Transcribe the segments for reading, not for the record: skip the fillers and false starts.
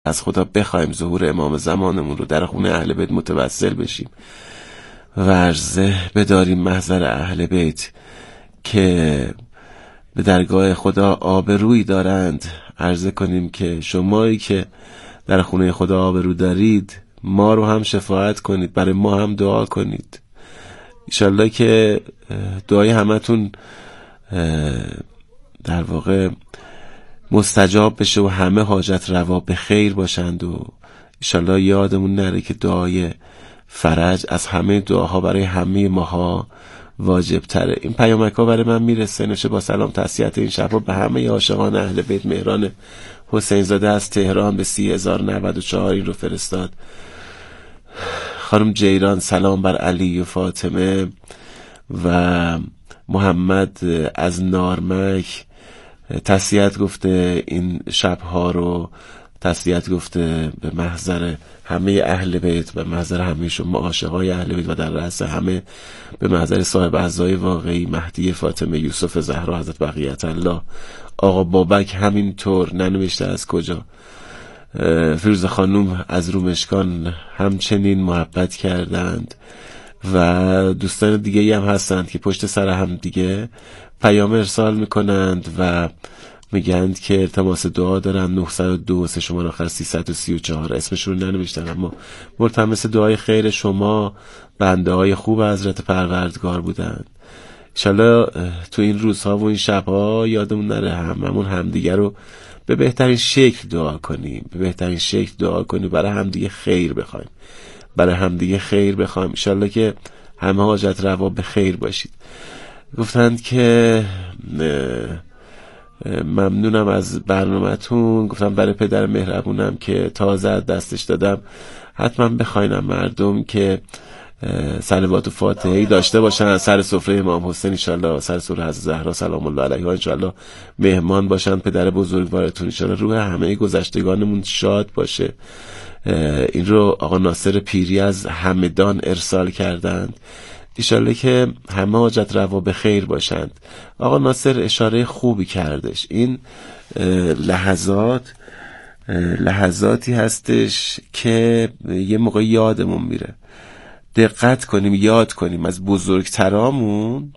از خدا بخوایم ظهور امام زمانمون رو در خونه اهل بیت متوسل بشیم و عرضه بداریم محضر اهل بیت که به درگاه خدا آبرویی دارند. عرضه کنیم که شمایی که در خونه خدا آبرو دارید، ما رو هم شفاعت کنید، برای ما هم دعا کنید. انشالله که دعای همتون در واقع مستجاب بشه و همه حاجت روا به خیر باشند و انشالله یادمون نره که دعای فرج از همه دعاها برای همه ماها واجب تره. این پیامک ها برای من میرسه. نشه با سلام تسلیت این شبها به همه عاشقان اهل بیت. مهران حسین زاده از تهران به 30,094 این رو فرستاد. خانم جیران سلام بر علی و فاطمه. و محمد از نارمک تسلیت گفته این شبها رو، تسلیت گفته به محضر همه اهل بیت، به محضر همه شما عاشقای اهل بیت و در رأس همه به محضر صاحب اعضای واقعی مهدی فاطمه یوسف زهرا حضرت بقیت الله. آقا بابک همینطور، ننوشته از کجا. فیروزه خانوم از رومشکان همچنین محبت کردند و دوستان دیگه هم هستند که پشت سر هم دیگه پیام ارسال میکنند و میگند که التماس دعا دارن. 902 شماره آخر 334 اسمشون رو ننوشتن اما ملتمس دعای خیر شما بنده های خوب حضرت پروردگار بودند. انشالله تو این روزها و این شبها یادمون نره هممون همدیگه رو به بهترین شکل دعا کنیم، به بهترین شکل دعا کنیم، برای همدیگه خیر بخوایم، برای همدیگه خیر بخوایم. انشالله که همه حاجت روا به خیر باشید. گفتند که ممنونم از برنامه‌تون. گفتم برای پدر مهربونم که تازه دستش دادم حتما بخواینم مردم که صلوات و فاتحه‌ای داشته باشن سر سفره امام حسین، انشالله سر سفره حضرت زهرا سلام الله علیها، انشالله مهمان باشن پدر بزرگوارتون، انشالله روح همه گذشتگانمون شاد باشه. این رو آقا ناصر پیری از همدان ارسال کردند. انشالله که همه حاجت روا به خیر باشند. آقا ناصر اشاره خوبی کردش. این لحظاتی هستش که یه موقع یادمون میره. دقت کنیم، یاد کنیم از بزرگترامون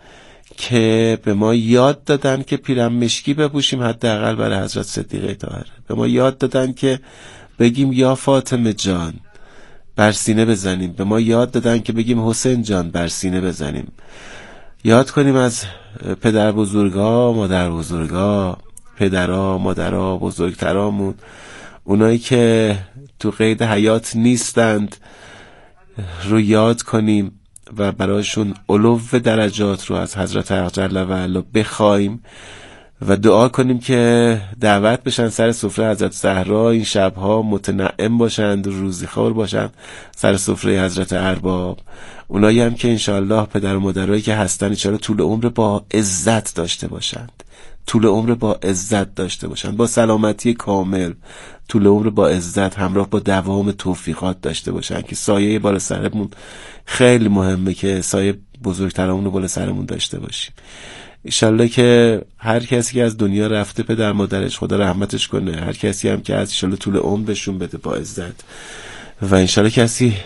که به ما یاد دادن که پیرن مشکی بپوشیم حداقل برای حضرت صدیقه طاهره. به ما یاد دادن که بگیم یا فاطمه جان بر سینه بزنیم. به ما یاد دادن که بگیم حسین جان بر سینه بزنیم. یاد کنیم از پدر بزرگا، مادر بزرگا، پدرها، مادرها، بزرگترامون، اونایی که تو قید حیات نیستند رو یاد کنیم و براشون علو درجات رو از حضرت حق جل و علا بخوایم و دعا کنیم که دعوت بشن سر سفره حضرت زهرا، این شبها متنعم باشند و روزیخوار باشند سر سفره حضرت ارباب. اونایی هم که انشاءالله پدر و مادرایی که هستن انشاءالله طول عمر با عزت داشته باشند، طول عمر با عزت داشته باشند، با سلامتی کامل، طول عمر با عزت همراه با دوام توفیقات داشته باشند که سایه بالا سرمون خیلی مهمه که سایه بزرگترامون رو بالا سرمون داشته باشیم. انشالله که هر کسی که از دنیا رفته پدر مادرش خدا رحمتش کنه، هر کسی هم که از انشالله طول عمر بهشون بده با عزت و انشالله کسی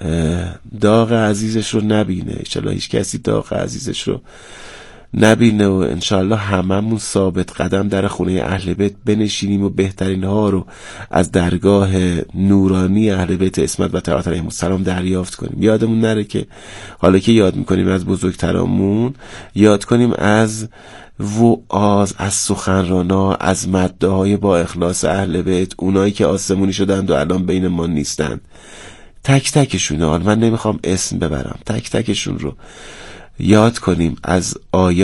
داغ عزیزش رو نبینه، انشالله هیچ کسی داغ عزیزش رو نبینه و انشالله هممون ثابت قدم در خونه اهل بیت بنشینیم و بهترین ها رو از درگاه نورانی اهل بیت اسمت و طاعت علیهم السلام دریافت کنیم. یادمون نره که حالا که یاد میکنیم از بزرگترامون، یاد کنیم از وعاظ، از سخنرانا، از مدده های با اخلاص اهل بیت، اونایی که آسمونی شدند و الان بین ما نیستند. تک تکشون، حالا من نمیخوام اسم ببرم، تک تکشون رو یاد کنیم. از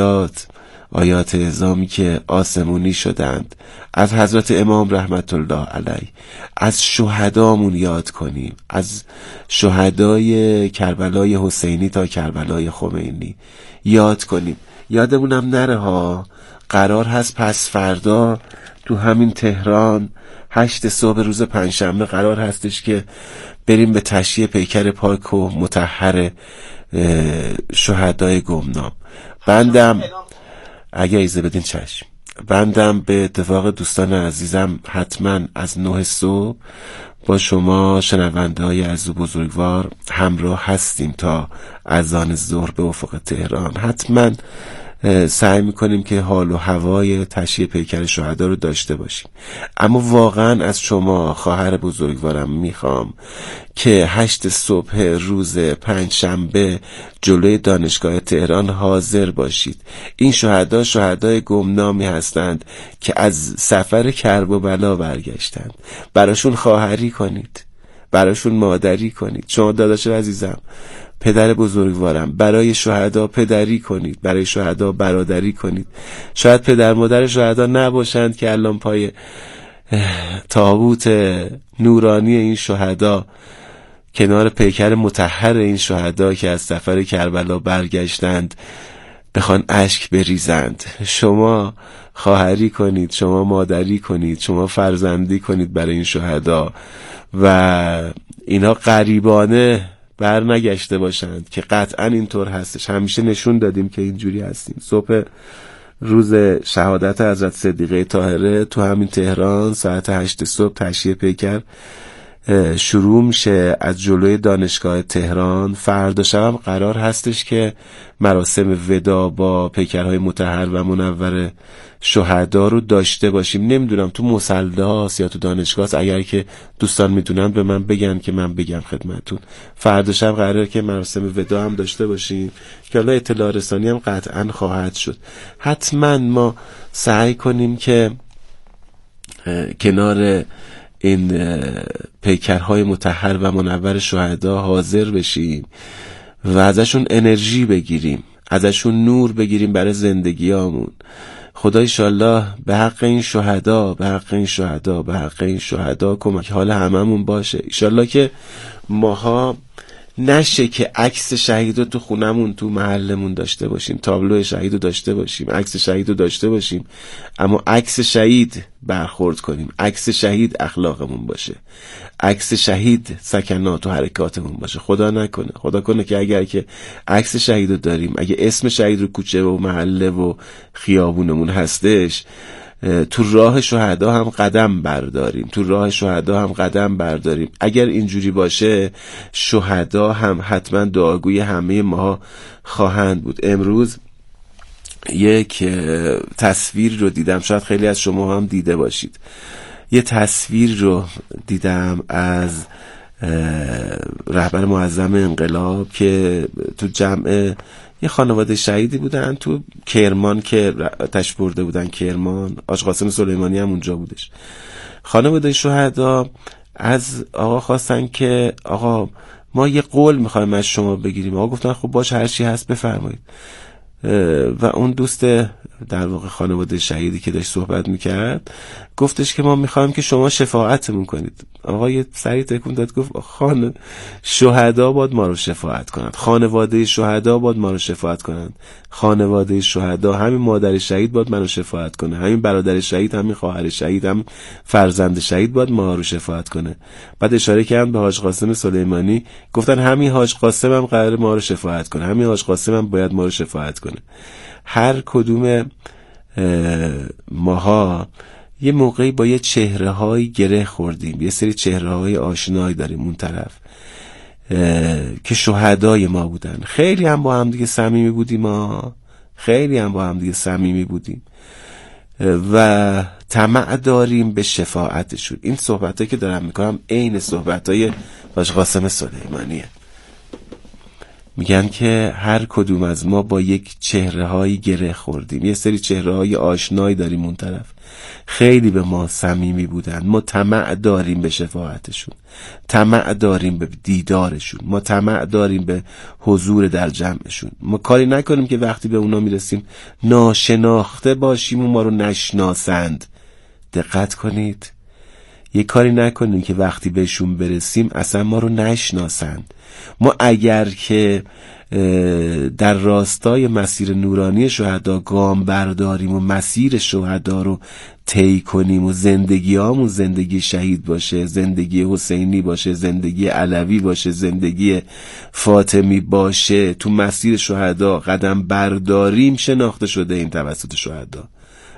آیات اعظامی که آسمونی شدند، از حضرت امام رحمت الله علیه، از شهدامون یاد کنیم، از شهدای کربلای حسینی تا کربلای خمینی یاد کنیم. یادمونم نره ها، قرار هست پس فردا تو همین تهران 8 صبح روز پنجشنبه قرار هستش که بریم به تشییع پیکر پاک و مطهر شهدای گمنام. بندم اگه ایزه بدین چشم. بندم به اتفاق دوستان عزیزم حتما از 9 صبح با شما شنونده های عزیز و بزرگوار همراه هستیم تا اذان ظهر به افق تهران. حتما سعی میکنیم که حال و هوای تشییع پیکر شهدا رو داشته باشیم. اما واقعا از شما خواهر بزرگوارم میخوام که 8 صبح روز 5 شنبه جلوی دانشگاه تهران حاضر باشید. این شهدا شهدای گمنامی هستند که از سفر کرب و بلا برگشتند. براشون خواهری کنید، براشون مادری کنید. شما داداش عزیزم، پدر بزرگوارم، برای شهدا پدری کنید، برای شهدا برادری کنید. شاید پدر مادر شهدا نباشند که الان پای تابوت نورانی این شهدا، کنار پیکر مطهر این شهدا که از سفر کربلا برگشتند، بخوان اشک بریزند. شما خواهری کنید، شما مادری کنید، شما فرزندی کنید برای این شهدا و اینا غریبانه بر نگشته باشند که قطعا اینطور هستش. همیشه نشون دادیم که اینجوری هستیم. صبح روز شهادت حضرت صدیقه طاهره تو همین تهران ساعت 8 صبح تشییع پیکر شروع میشه از جلوی دانشگاه تهران. فردا شب هم قرار هستش که مراسم ودا با پیکرهای مطهر و منور شهدا رو داشته باشیم. نمیدونم تو مصلی هاست یا تو دانشگاه هست. اگر که دوستان میدونن به من بگن که من بگم خدمتون. فردا شب قراره که مراسم ودا هم داشته باشیم که حالا اطلاع رسانی هم قطعا خواهد شد. حتما ما سعی کنیم که کنار این پیکرهای مطهر و منور شهدا حاضر بشیم و ازشون انرژی بگیریم، ازشون نور بگیریم برای زندگیامون. خدا ایشالله به حق این شهدا، به حق این شهدا، به حق این شهدا کمک حال هممون باشه. ایشالله که ماها نشه که عکس شهید رو تو خونمون تو محلمون داشته باشیم، تابلو شهید رو داشته باشیم، عکس شهید رو داشته باشیم، اما عکس شهید برخورد کنیم، عکس شهید اخلاقمون باشه، عکس شهید سکنات و حرکاتمون باشه. خدا نکنه، خدا کنه که اگر که عکس شهید رو داریم، اگه اسم شهید رو کوچه و محله و خیابونمون هستش، تو راه شهدا هم قدم برداریم، تو راه شهدا هم قدم برداریم. اگر اینجوری باشه شهدا هم حتما دعاگوی همه ما خواهند بود. امروز یک تصویر رو دیدم، شاید خیلی از شما هم دیده باشید. یه تصویر رو دیدم از رهبر معظم انقلاب که تو جمع یه خانواده شهیدی بودن تو کرمان که آتش برده بودن. کرمان، آج قاسم سلیمانی هم اونجا بودش. خانواده شهدا از آقا خواستن که آقا ما یه قول میخوایم از شما بگیریم. آقا گفتن خب باش، هر چی هست بفرمایید. و اون دوست در واقع خانواده شهیدی که داشت صحبت میکرد گفتش که ما میخوایم که شما شفاعتمون کنید. آقا یه سری تکون داد گفت شهدا باید ما رو شفاعت کنند، خانواده شهدا باید ما رو شفاعت کنند، خانواده شهدا، همین مادر شهید باید منو شفاعت کنه، همین برادر شهید، همین خواهر شهید، هم فرزند شهید باید ما رو شفاعت کنه. بعد اشاره کردن به حاج قاسم سلیمانی، گفتن همین حاج قاسم هم قراره ما رو شفاعت کنه، همین حاج قاسم هم باید ما رو شفاعت کنه. هر کدوم ماها یه موقعی با یه چهره های گره خوردیم، یه سری چهره های آشنایی داریم اون طرف که شهدای ما بودن. خیلی هم با هم دیگه صمیمی بودیم، خیلی هم با هم دیگه صمیمی بودیم و طمع داریم به شفاعتشون. این صحبتایی که دارم میکنم عین صحبتای حاج قاسم سلیمانیه. میگن که هر کدوم از ما با یک چهره هایی گره خوردیم، یه سری چهره های آشنایی داریم اون طرف، خیلی به ما صمیمی بودن. ما طمع داریم به شفاعتشون، طمع داریم به دیدارشون، ما طمع داریم به حضور در جمعشون. ما کاری نکنیم که وقتی به اونا میرسیم ناشناخته باشیم و ما رو نشناسند. دقت کنید، یه کاری نکنیم که وقتی بهشون برسیم اصلا ما رو نشناسند. ما اگر که در راستای مسیر نورانی شهدا گام برداریم و مسیر شهدا رو طی کنیم و زندگیامون زندگی شهید باشه، زندگی حسینی باشه، زندگی علوی باشه، زندگی فاطمی باشه، تو مسیر شهدا قدم برداریم، شناخته شده این توسط شهدا.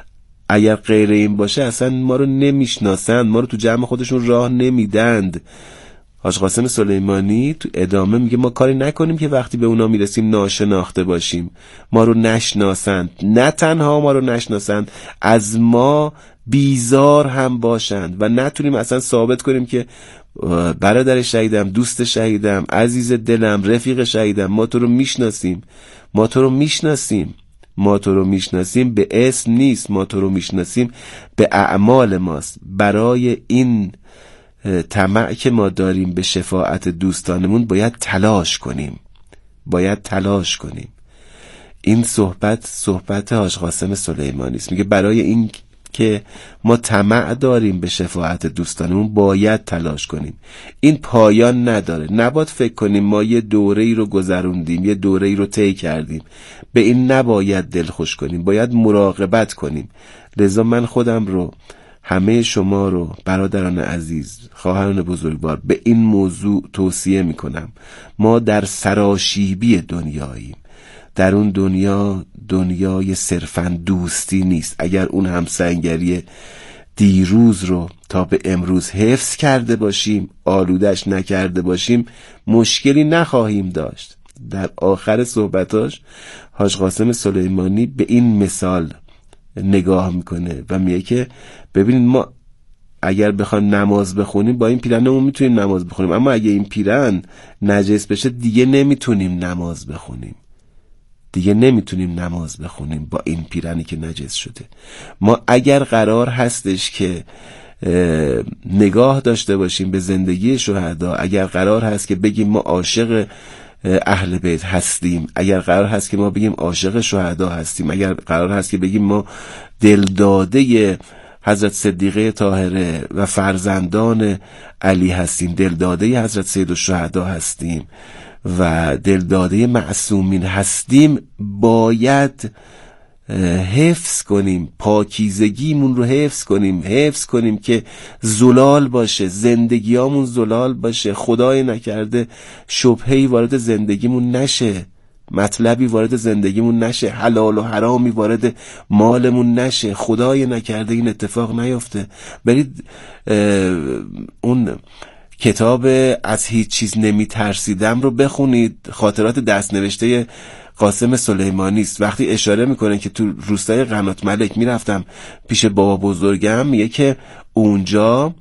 اگر غیر این باشه اصلا ما رو نمیشناسند، ما رو تو جمع خودشون راه نمیدند. حاج قاسم سلیمانی تو ادامه میگه ما کاری نکنیم که وقتی به اونا میرسیم ناشناخته باشیم، ما رو نشناسند، نه تنها ما رو نشناسند، از ما بیزار هم باشند و نتونیم اصلا ثابت کنیم که برادر شهیدم، دوست شهیدم، عزیز دلم، رفیق شهیدم، ما تو رو میشناسیم، ما تو رو میشناسیم، ما تو رو میشناسیم به اسم نیست، ما تو رو میشناسیم به اعمال ماست. برای این طمع که ما داریم به شفاعت دوستانمون باید تلاش کنیم، باید تلاش کنیم. این صحبت حاج قاسم سلیمانی است. میگه برای این که ما طمع داریم به شفاعت دوستانمون باید تلاش کنیم. این پایان نداره. نباید فکر کنیم ما یه دوره‌ای رو گذروندیم، یه دوره‌ای رو طی کردیم، به این نباید دلخوش کنیم، باید مراقبت کنیم. لذا من خودم رو، همه شما رو، برادران عزیز، خواهران بزرگوار، به این موضوع توصیه میکنم. ما در سراشیبی دنیاییم. در اون دنیا دنیای صرفاً دوستی نیست. اگر اون همسنگری دیروز رو تا به امروز حفظ کرده باشیم، آلودش نکرده باشیم، مشکلی نخواهیم داشت. در آخر صحبتاش حاج قاسم سلیمانی به این مثال نگاه میکنه و میگه که ببینید ما اگر بخوایم نماز بخونیم با این پیرنمون میتونیم نماز بخونیم، اما اگه این پیرن نجس بشه دیگه نمیتونیم نماز بخونیم، دیگه نمیتونیم نماز بخونیم با این پیرنی که نجس شده. ما اگر قرار هستش که نگاه داشته باشیم به زندگی شهدا، اگر قرار هست که بگیم ما عاشق اهل بیت هستیم، اگر قرار هست که ما بگیم عاشق شهدا هستیم، اگر قرار هست که بگیم ما دلداده حضرت صدیقه طاهره و فرزندان علی هستیم، دلداده حضرت سید الشهدا هستیم و دلداده معصومین هستیم، باید حفظ کنیم، پاکیزگیمون رو حفظ کنیم که زلال باشه، زندگیامون زلال باشه، خدای نکرده شبهه‌ای وارد زندگیمون نشه، مطلبی وارد زندگیمون نشه، حلال و حرامی وارد مالمون نشه، خدای نکرده این اتفاق نیفته. برید اون کتاب از هیچ چیز نمی ترسیدم رو بخونید، خاطرات دست نوشته قاسم سلیمانی است. وقتی اشاره میکنه که تو روستای قنات ملک میرفتم پیش بابا بزرگم، میگه که اونجا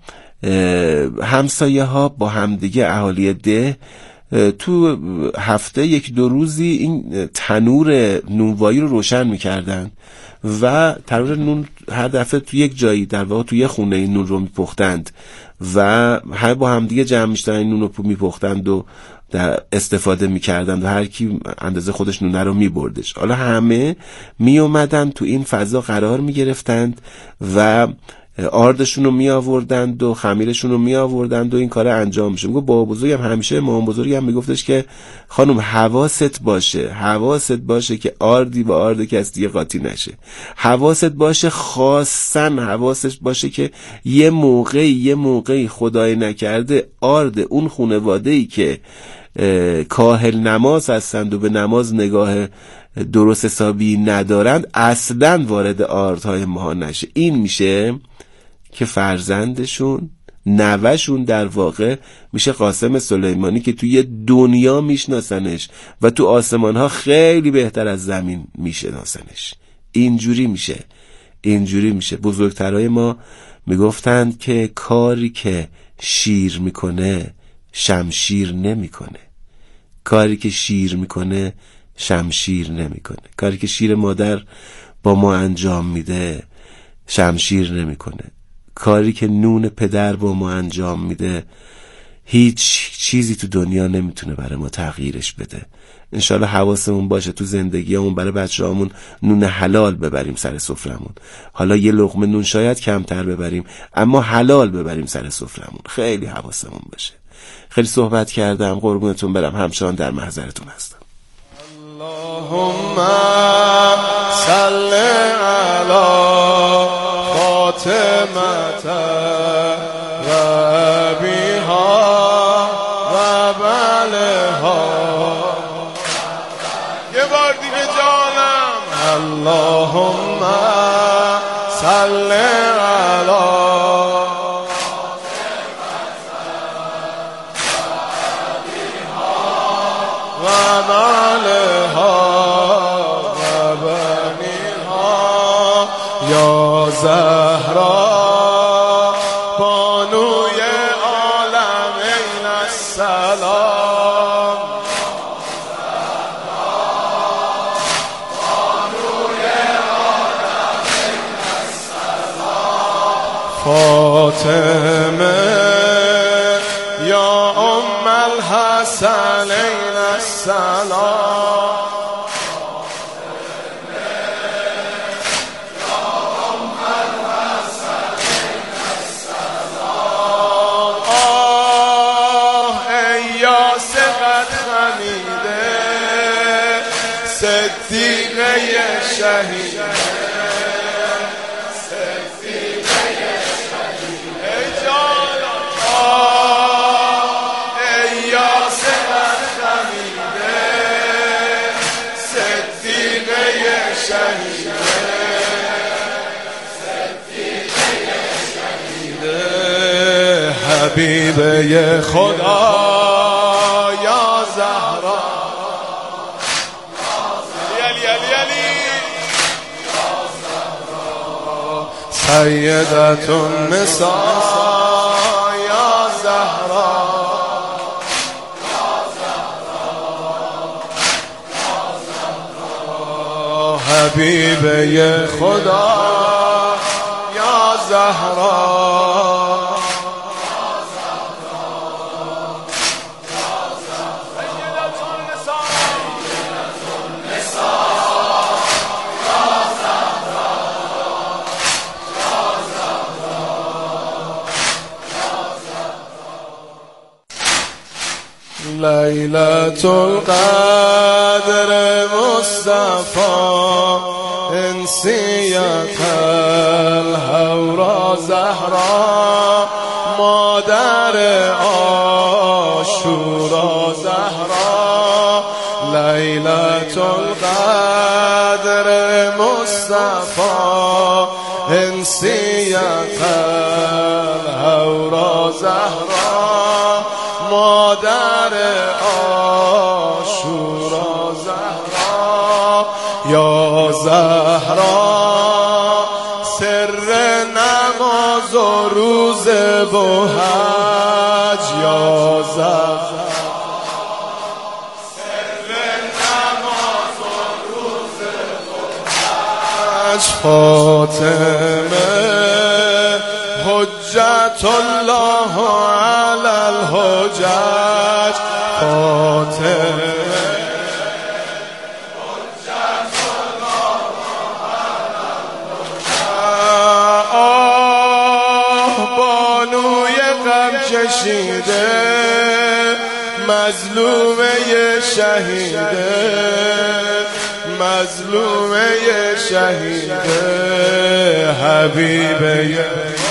همسایه ها با همدیگه اهالی ده تو هفته 1-2 روزی این تنور نونوایی رو روشن میکردن و تنور نون هر دفعه تو یک جایی، در واقع تو یه خونه این نون رو میپختند و هر با همدیگه جمع میشدن این نون رو میپختند و در استفاده میکردند و هر کی اندازه خودش نونه رو میبردش. حالا همه میومدن تو این فضا قرار میگرفتند و آردشون رو می آوردند و خمیرشون رو می آوردند و این کار انجام میشه. میگه بابا بزرگم همیشه، امام بزرگم میگفتش که خانم حواست باشه که آردی با آرد کس دیگه قاطی نشه، حواست باشه، خاصاً حواست باشه که یه موقعی خدای نکرده آرد اون خانواده‌ای که کاهل نماز هستند و به نماز نگاه درست حسابی ندارند اصلاً وارد آردهای ما نشه. این میشه که فرزندشون، نوهشون در واقع میشه قاسم سلیمانی که توی دنیا میشناسنش و تو آسمان ها خیلی بهتر از زمین میشناسنش. اینجوری میشه. بزرگترای ما میگفتند که کاری که شیر میکنه شمشیر نمیکنه، کاری که شیر میکنه شمشیر نمیکنه، کاری که شیر مادر با ما انجام میده شمشیر نمیکنه، کاری که نون پدر با ما انجام میده هیچ چیزی تو دنیا نمیتونه برای ما تغییرش بده. انشالله حواسمون باشه تو زندگیمون برای بچه‌هامون نون حلال ببریم سر سفرمون. حالا یه لقمه نون شاید کمتر ببریم اما حلال ببریم سر سفرمون. خیلی حواسمون باشه. خیلی صحبت کردم، قربونتون برم، همچنان در محضرتون هستم. اللهم صل علی فاطمه و ابیها و بلها. یه بار دیگه جانم. اللهم صل صل علی و مالها و بنیها یا زهرا بانوی عالمین السلام فاطمه یا ام الحسنین السلام آه ای یاسقت خمیده صدیقه شهیده حبیبه خدا یا زهرا سیدة النساء یا زهرا حبیبه خدا یا زهرا لیلة القدر مصطفى انسیت الهورا زهرا مادر عاشورا زهرا لیلة القدر مصطفى انسیت الهورا زهرا مادر عاشورا زهرا یا زهرا سر نماز و روز و حج یا زهرا سر نماز و روز و حج فاطمه حجت الله علی الحجج فاطمه حجت الله علی الحجج آه بانوی غم کشیده مظلومه شهیده مظلومه شهیده حبیبه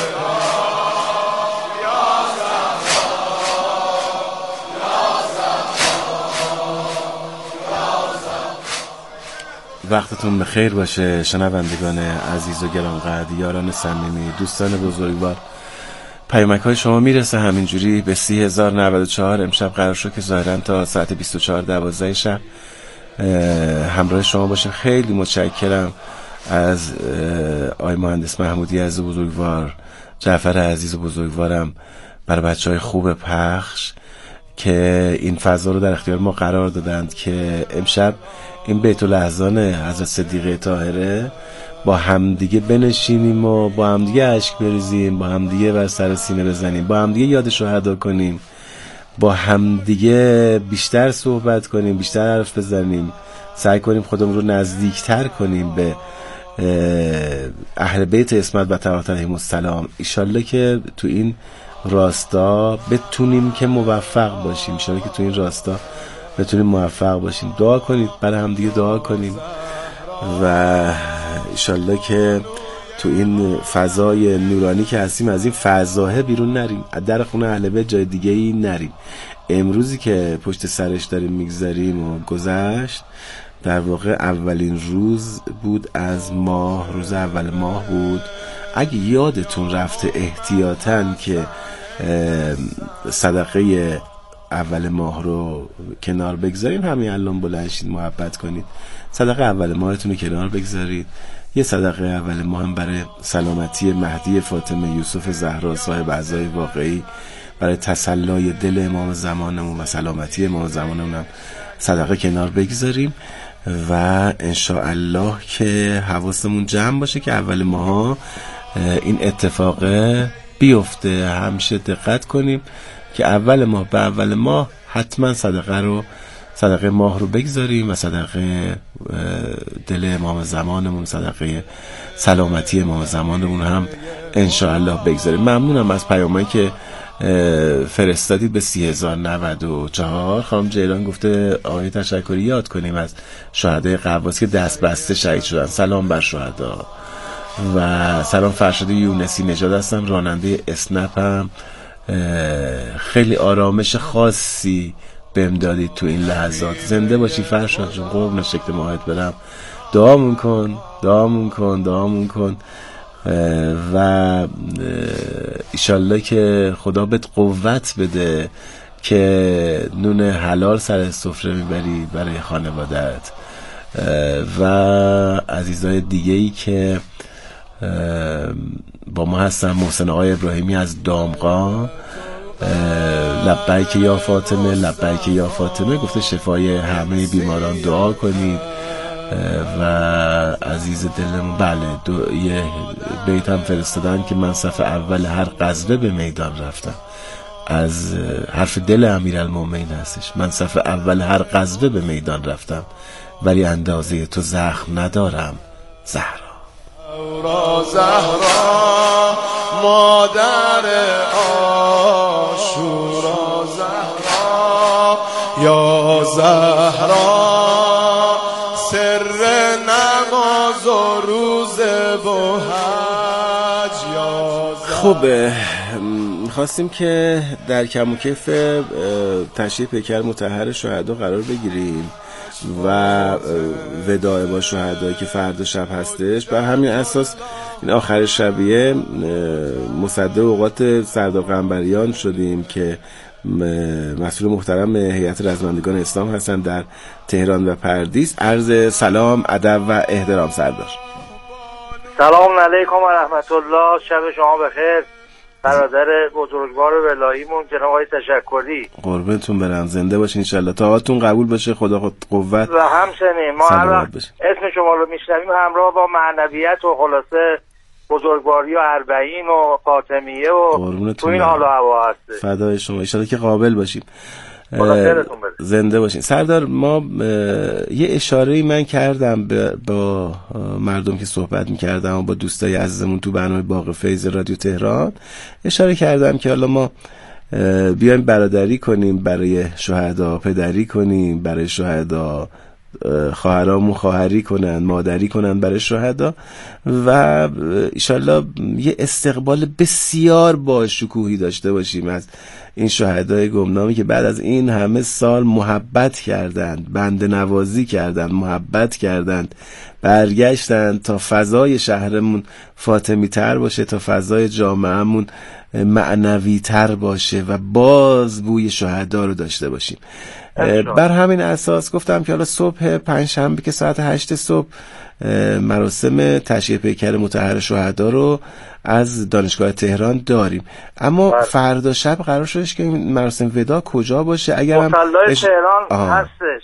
وقتتون بخیر باشه شنوندگان عزیز و گرانقدر، یاران صمیمی، دوستان بزرگوار. پیامک های شما میرسه همینجوری به 30,094. امشب قرار شد که ظاهرا تا ساعت 24:12 شب همراه شما باشیم. خیلی متشکرم از آقای مهندس محمودی عزیز بزرگوار، جعفر عزیز بزرگوارم، برای بچهای خوب پخش که این فضا رو در اختیار ما قرار دادند که امشب این بیت الاحزان حضرت صدیقه طاهره با همدیگه بنشینیم و با همدیگه اشک بریزیم، با همدیگه بر سر سینه بزنیم، با همدیگه یاد شهدا کنیم، با همدیگه بیشتر صحبت کنیم، بیشتر حرف بزنیم، سعی کنیم خودمون رو نزدیکتر کنیم به اهل بیت عصمت و طهارت علیهم السلام. ایشالله که تو این راستا بتونیم که موفق باشیم، ایشالله که تو این راستا بتونیم موفق باشیم. دعا کنید، برای هم دیگه دعا کنیم و ایشالله که تو این فضای نورانی که هستیم از این فضاه بیرون نریم، در خونه اهل بیت جای دیگه ای نریم. امروزی که پشت سرش داریم میگذاریم و گذشت، در واقع اولین روز بود از ماه، روز اول ماه بود، اگه یادتون رفته احتیاطاً که صدقه اول ماه رو کنار بگذارین، همین الان بلند شید محبت کنید، صدقه اول ماهتون رو کنار بگذارید. یه صدقه اول ماه هم برای سلامتی مهدی فاطمه یوسف زهرا صاحب عزای واقعی، برای تسلای دل امام زمانمون و سلامتی امام زمانمون هم صدقه کنار بگذاریم و انشاءالله که حواسمون جمع باشه که اول ماه این اتفاق بیفته. همیشه دقت کنیم که اول ماه به اول ماه حتما صدقه ماه رو بگذاریم و صدقه دل امام زمانمون، صدقه سلامتی امام زمانمون هم انشاءالله بگذاریم. ممنونم از پیامایی که فرستادید به 30,094. خانم جیلان گفته آقای تشکری یاد کنیم از شهدای قواس که دست بسته شهید شدن. سلام بر شهدا. و سلام فرشاد یونسی نژاد هستم، راننده اسنپم. خیلی آرامش خاصی بهم دادید تو این لحظات. زنده باشی فرشاد جون، قربون شکل ماهت برم. دعامون کن و ایشالله که خدا بهت قوت بده که نون حلال سر سفره میبری برای خانواده‌ات. و عزیزای دیگه‌ای که با ما هستن، محسن آقای ابراهیمی از دامغان، لبیک یا فاطمه، لبیک یا فاطمه، گفته شفای همه بیماران دعا کنید. و عزیز دلمون بله یه بیت هم فرستادن که من صف اول هر غزوه به میدان رفتم. از حرف دل امیرالمومنین هستش. من صف اول هر غزوه به میدان رفتم ولی اندازه تو زخم ندارم زهرا. زهرا مادر عاشورا، زهرا یا زهرا سر نماز و روز و حج یا زهرا. خب میخواستیم که در کم و کیف تشریف پیکر مطهر شهدا قرار بگیریم و وداع با شهدایی که فردا شب هستش. بر همین اساس این آخر شبیه مصدق اوقات سردار قنبریان شدیم که مسئول محترم هیئت رزمندگان اسلام هستن در تهران و پردیس. عرض سلام، ادب و احترام سردار. سلام علیکم و رحمت الله. شب شما بخیر. برادر بزرگوار ولاییمون جناب آقای تشکری، قربونتون برم. زنده باشین ان شاء الله. طاعتون قبول بشه. خدا قوت و همچنین ما هر وقت اسم شما رو میشنویم همراه با معنویت و خلاصه بزرگواری و اربعین و فاطمیه و تو این حال و هوا هست. فدای شما. ان شاء الله که قابل باشیم. زنده باشین سردار. ما یه اشاره‌ای من کردم با مردم که صحبت می‌کردم و با دوستای عزیزمون تو برنامه باغ فیض رادیو تهران اشاره کردم که حالا ما بیایم برادری کنیم برای شهدا، پدری کنیم برای شهدا، خواهرامون خواهری کنن، مادری کنن برای شهدا و انشالله یه استقبال بسیار با شکوهی داشته باشیم از این شهدای گمنامی که بعد از این همه سال محبت کردند، بنده نوازی کردند، محبت کردند، برگشتند تا فضای شهرمون فاطمی تر باشه، تا فضای جامعهمون معنوی تر باشه و باز بوی شهدا رو داشته باشیم. بر همین اساس گفتم که حالا صبح پنجشنبه که ساعت 8 صبح مراسم تشییع پیکر مطهر شهدا رو از دانشگاه تهران داریم، اما فردا شب قرار شدش که این مراسم وداع کجا باشه؟ اگر مصلی تهران هستش.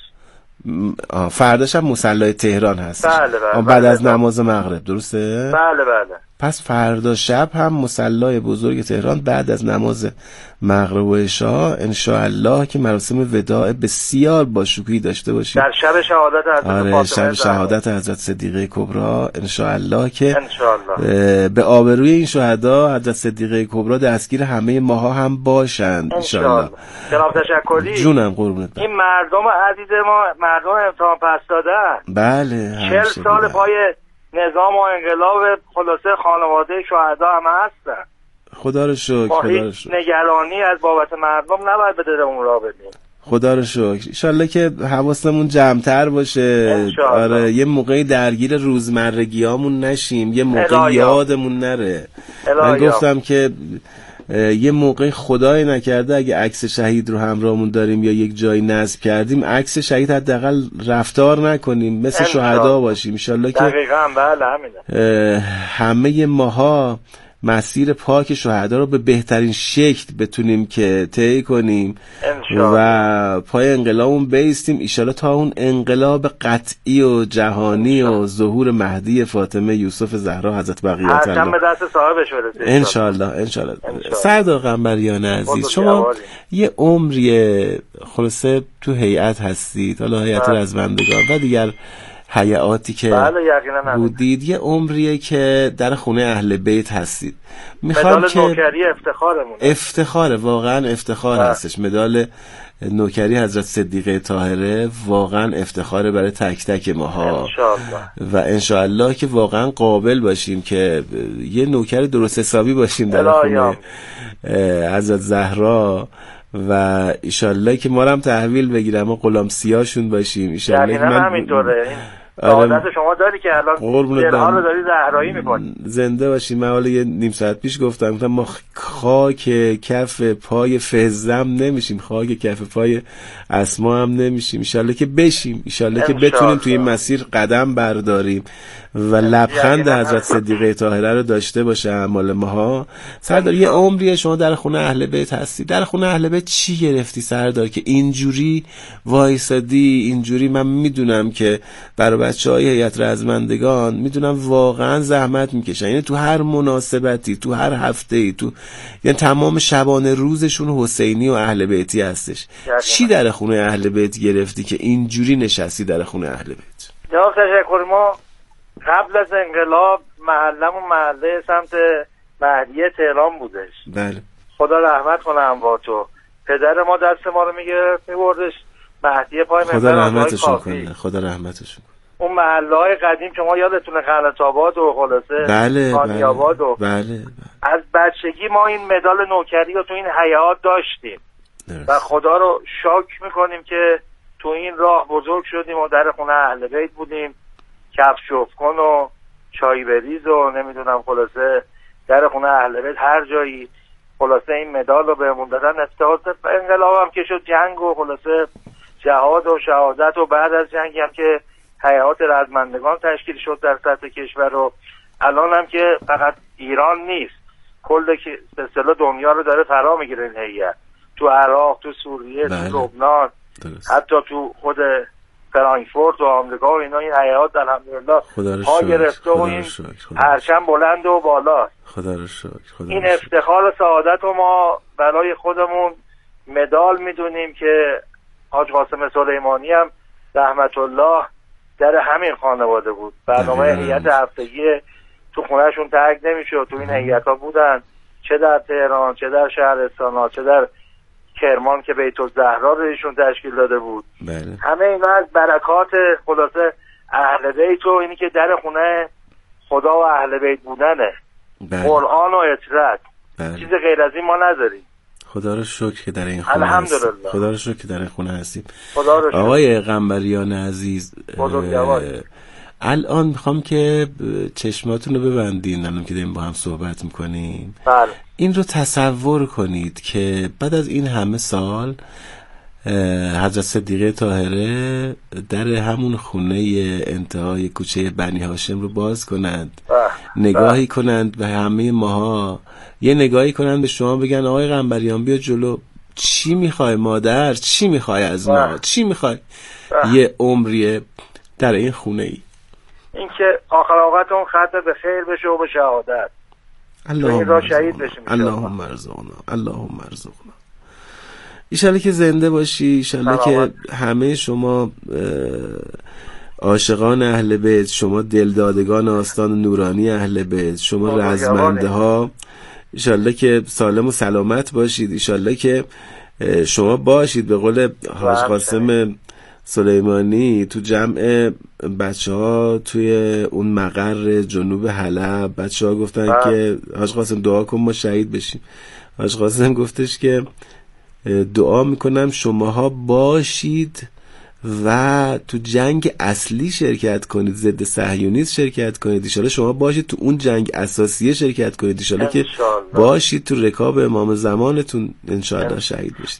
فردا شب مصلی تهران هستش. بله بعد از نماز مغرب، درسته؟ بله. پس فردا شب هم مصلی بزرگ تهران بعد از نماز مغرب و عشاء ان شاء الله که مراسم وداع بسیار با شکوهی داشته باشیم در شب شهادت حضرت فاطمه، شب شهادت حضرت صدیقه کبری ان شاء الله که به آبروی این شهدا حضرت صدیقه کبری دستگیر همه ماها هم باشند ان شاء الله. جناب تشکری جونم قربونت. این مردم عزیز ما مردم امتحان پس دادن. بله 40 سال پای نظام و انقلاب، خلاصه خانواده شهدا هم هستن. خدا رو شکر. نگرانی از بابت مردم نباید به دلمون را بدیم. خدا رو شکر. انشالله که حواسمون جمع‌تر باشه. آره یه موقعی درگیر روزمرگیامون نشیم، یه موقعی یادمون نره. من گفتم که یه موقع خدای نکرده اگه عکس شهید رو همراهمون داریم یا یک جایی نصب کردیم، عکس شهید حداقل رفتار نکنیم، مثل شهدا باشیم. انشالله که دقیقاً بله همینه. همه ماها مسیر پاک شهدا رو به بهترین شکل بتونیم که طی کنیم و پای انقلابمون بیستیم ایشالا تا اون انقلاب قطعی و جهانی و ظهور مهدی فاطمه یوسف زهرا حضرت بقیت الله به دست صاحبش برسه انشالله. سردار قنبریان عزیز، شما یه عمری خلاصه تو هیئت هستید، حالا هیئت رزمندگان و دیگر هیئاتی که بودید، یه عمریه که در خونه اهل بیت هستید. میخوام که نوکری افتخاره، واقعا افتخار هستش. مدال نوکری حضرت صدیقه طاهره واقعا افتخاره برای تک تک ماها و انشاءالله که واقعا قابل باشیم که یه نوکر درست حسابی باشیم در خونه حضرت زهرا و ایشالله که ما رو هم تحویل بگیرم و غلام سیاشون باشیم. ایشالله که من همینطوره. سعادت شما داری که الان دلها رو داری زهرایی میکنی. زنده باشی. من حالا یه نیم ساعت پیش گفتم ما خاک کف پای فزم نمیشیم، خاک کف پای اسما هم نمیشیم. ایشالله که بشیم، ایشالله که بتونیم توی این مسیر قدم برداریم و لبخند حضرت صدیقه طاهره رو داشته باشه اعمال ماها. سردار یه عمریه شما در خونه اهل بیت هستی، در خونه اهل بیت چی گرفتی سردار که اینجوری وایسادی؟ اینجوری من میدونم که برای بچه‌های هیئت رزمندگان میدونم واقعا زحمت میکشن، یعنی تو هر مناسبتی، تو هر هفته‌ای، تو یعنی تمام شبانه روزشون حسینی و اهل بیتی هستش. چی در خونه اهل بیت گرفتی که اینجوری نشستی در خونه اهل بیت؟ جناب تشکر. ما قبل از انقلاب محلمون محله سمت مهدیه تهران بودش. بله. خدا رحمت کنه امواتو. پدر ما دست ما رو میگرفت میبردش مهدیه پای خدا رحمتشون کنه. خدا رحمتشون کنه. اون محله های قدیم شما یادتونه خلعت آباد و خلاصه خانی آباد و بله. از بچگی ما این مدال نوکری رو تو این هیئات داشتیم و خدا رو شکر میکنیم که تو این راه بزرگ شدیم و در خونه اهل بیت بودیم، کفش افکن و چای بریز و نمیدونم خلاصه در خونه اهل بیت هر جایی خلاصه این مدال رو بهمون دادن. افتخار انقلاب هم که شد جنگ و خلاصه جهاد و شهادت و بعد از جنگ هم که هیئات رزمندگان تشکیل شد در سطح کشور و الان هم که فقط ایران نیست کل که به اصطلاح دنیا رو داره فرا میگیره این هیئت، تو عراق، تو سوریه، تو لبنان، حتی تو خود فرانکفورت و آمریکا و اینا این هیئات الحمدلله پا گرفته و این پرچم بلند و بالا. خدا رو شکر. این افتخار و سعادت رو ما برای خودمون مدال میدونیم که حاج قاسم سلیمانی هم رحمت الله در همین خانواده بود. برنامه هیئت هفتگی تو خونهشون ترک نمیشد، تو این هیئت‌ها بودن، چه در تهران، چه در شهرستان، چه در کرمان که بیت الزهرا رو ایشون تشکیل داده بود. بله. همه اینا از برکات خلاصه اهل بیت و اینی که در خونه خدا و اهل بیت بودنه. بله. قرآن و اطرت. بله. چیز غیر از این ما نداریم. خدا رو شکر که در این خونه الحمدلله. خدا رو شکر که در این خونه هستیم. خدا رو شکر. آقای قنبریان عزیز، بزرگوار، الان میخوام که چشماتون رو ببندین الان که داریم با هم صحبت میکنیم. بله. این رو تصور کنید که بعد از این همه سال حضرت صدیقه طاهره در همون خونه انتهای کوچه بنی هاشم رو باز کنند، نگاهی کنند به همه ماها، یه نگاهی کنند به شما، بگن آقای قنبریان بیا جلو، چی میخوای مادر، چی میخوای از ما، چی میخوای؟ یه عمریه در این خونه ای. این که آخر اوقات اون ختم به خیر بشه و به شهادت اللهم ارزقنا. ایشالله که زنده باشی، ایشالله که همه شما عاشقان اهل بیت، شما دلدادگان آستان نورانی اهل بیت، شما رزمنده ها، ایشالله که سالم و سلامت باشید، ایشالله که شما باشید به قول حاج قاسم سلیمانی تو جمع بچه ها توی اون مقر جنوب حلب. بچه ها گفتن که حاج قاسم دعا کن ما شهید بشیم. حاج قاسم گفتش که دعا میکنم شماها باشید و تو جنگ اصلی شرکت کنید، ضد صهیونیسم شرکت کنید. ان شاءالله شما باشید تو اون جنگ اساسیه شرکت کنید. ان شاءالله که باشید تو رکاب امام زمانتون ان شاءالله شهید بشید.